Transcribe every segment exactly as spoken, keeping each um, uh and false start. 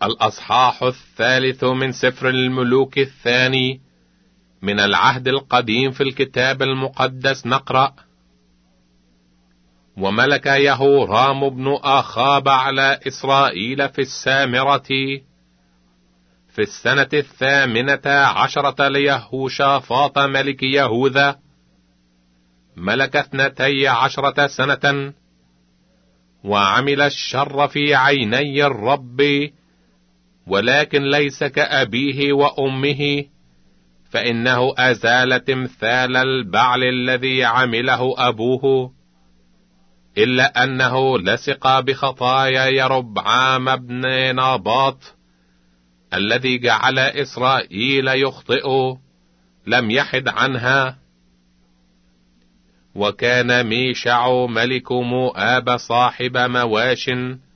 الأصحاح الثالث من سفر الملوك الثاني. من العهد القديم في الكتاب المقدس نقرأ: وملك يهورام بن آخاب على إسرائيل في السامرة في السنة الثامنة عشرة ليهوشافاط ملك يهوذا، ملك اثنتي عشرة سنة، وعمل الشر في عيني الرب، ولكن ليس كأبيه وأمه، فإنه أزال تمثال البعل الذي عمله أبوه، إلا أنه لصق بخطايا يربعام بن ناباط الذي جعل إسرائيل يخطئ، لم يحد عنها. وكان ميشع ملك مؤاب صاحب مواش،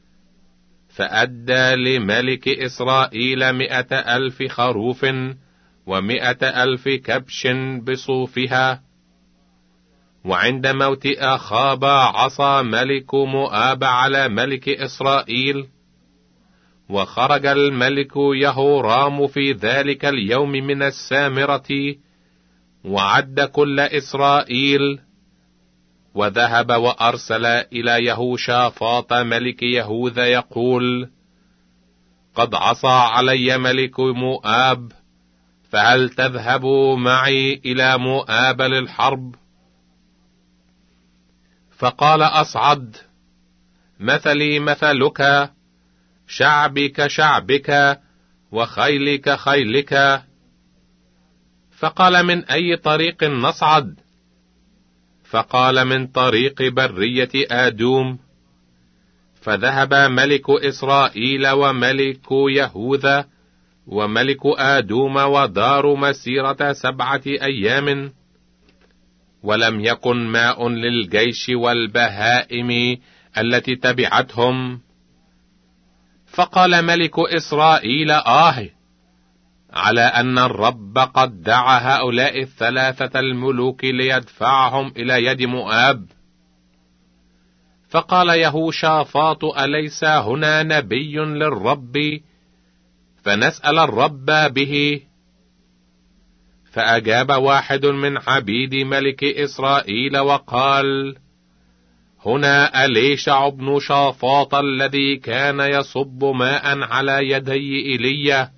فأدى لملك إسرائيل مئة ألف خروف ومئة ألف كبش بصوفها. وعند موت آخاب عصى ملك مؤاب على ملك إسرائيل، وخرج الملك يهورام في ذلك اليوم من السامرة، وعد كل إسرائيل، وذهب وأرسل إلى يهوشافاط ملك يهوذا يقول: قد عصى علي ملك مؤاب، فهل تذهب معي إلى مؤاب للحرب؟ فقال: أصعد، مثلي مثلك، شعبك شعبك، وخيلك خيلك. فقال: من أي طريق نصعد؟ فقال: من طريق برية آدوم. فذهب ملك إسرائيل وملك يهوذا وملك آدوم وداروا مسيرة سبعة أيام، ولم يكن ماء للجيش والبهائم التي تبعتهم. فقال ملك إسرائيل: آه، على أن الرب قد دعا هؤلاء الثلاثة الملوك ليدفعهم إلى يد مؤاب. فقال يهوشافاط: أليس هنا نبي للرب؟ فنسأل الرب به. فأجاب واحد من عبيد ملك إسرائيل وقال: هنا أليشع بن شافاط الذي كان يصب ماء على يدي إيليا.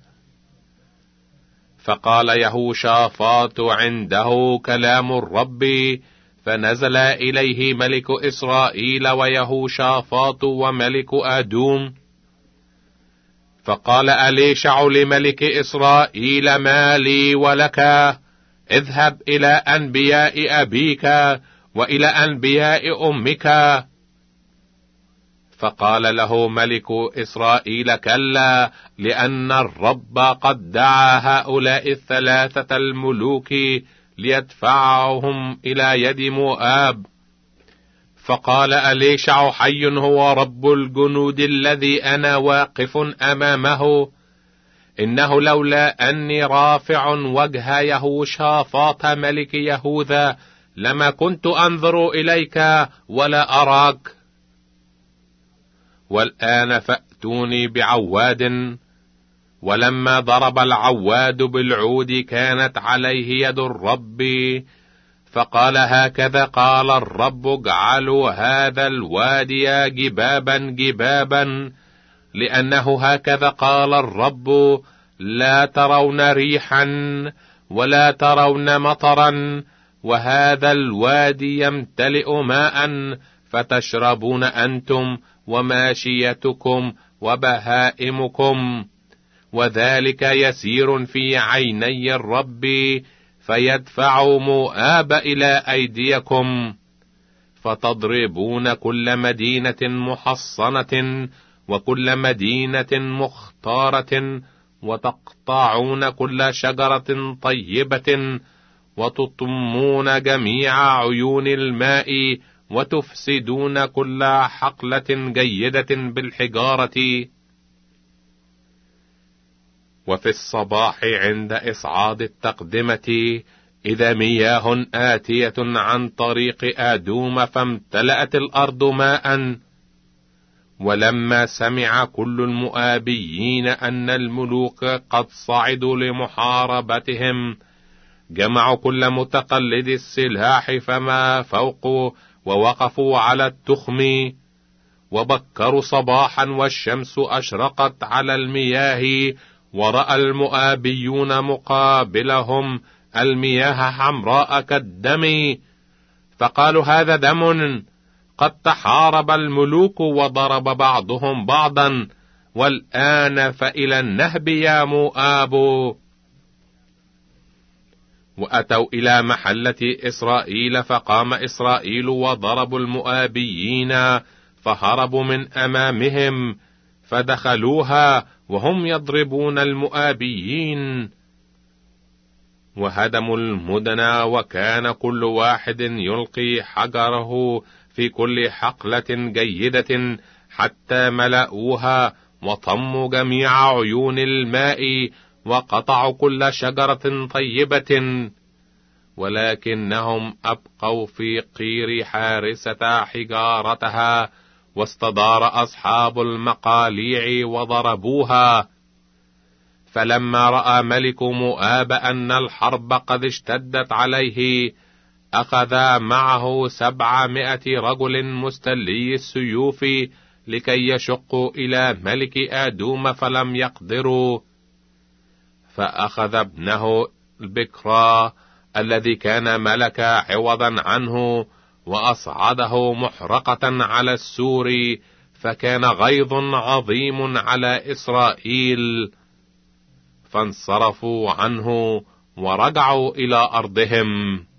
فقال يهوشافاط: عنده كلام الرب. فنزل إليه ملك إسرائيل ويهوشافاط وملك آدوم. فقال أليشع لملك إسرائيل: ما لي ولك؟ اذهب إلى أنبياء أبيك وإلى أنبياء أمك. فقال له ملك إسرائيل: كلا، لأن الرب قد دعا هؤلاء الثلاثة الملوك ليدفعهم إلى يد مؤاب. فقال أليشع: حي هو رب الجنود الذي أنا واقف أمامه، إنه لولا أني رافع وجه يهوشافاط ملك يهوذا لما كنت أنظر إليك ولا أراك. والآن فأتوني بعواد. ولما ضرب العواد بالعود كانت عليه يد الرب، فقال: هكذا قال الرب: اجعلوا هذا الوادي جبابا جبابا، لأنه هكذا قال الرب: لا ترون ريحا ولا ترون مطرا، وهذا الوادي يمتلئ ماء، فتشربون أنتم وماشيتكم وبهائمكم، وذلك يسير في عيني الرب، فيدفع مؤاب إلى أيديكم، فتضربون كل مدينة محصنة وكل مدينة مختارة، وتقطعون كل شجرة طيبة، وتطمون جميع عيون الماء، وتفسدون كل حقلة جيدة بالحجارة. وفي الصباح عند إصعاد التقدمة إذا مياه آتية عن طريق آدوم، فامتلأت الأرض ماء. ولما سمع كل المؤابيين أن الملوك قد صعدوا لمحاربتهم، جمعوا كل متقلد السلاح فما فوق، ووقفوا على التخم، وبكروا صباحا والشمس أشرقت على المياه، ورأى المؤابيون مقابلهم المياه حمراء كالدم، فقالوا هذا دم، قد تحارب الملوك وضرب بعضهم بعضا، والآن فإلى النهب يا مؤاب. وأتوا إلى محلة إسرائيل، فقام إسرائيل وضربوا المؤابيين، فهربوا من أمامهم، فدخلوها وهم يضربون المؤابيين، وهدموا المدن، وكان كل واحد يلقي حجره في كل حقلة جيدة حتى ملأوها، وطموا جميع عيون الماء، وقطعوا كل شجرة طيبة، ولكنهم أبقوا في قير حارسة حجارتها، واستدار أصحاب المقاليع وضربوها. فلما رأى ملك مؤاب أن الحرب قد اشتدت عليه، أخذ معه سبعمائة رجل مستلي السيوف لكي يشقوا إلى ملك آدوم، فلم يقدروا. فأخذ ابنه البكرى الذي كان ملك عوضا عنه، وأصعده محرقة على السور، فكان غيظ عظيم على إسرائيل، فانصرفوا عنه ورجعوا إلى أرضهم.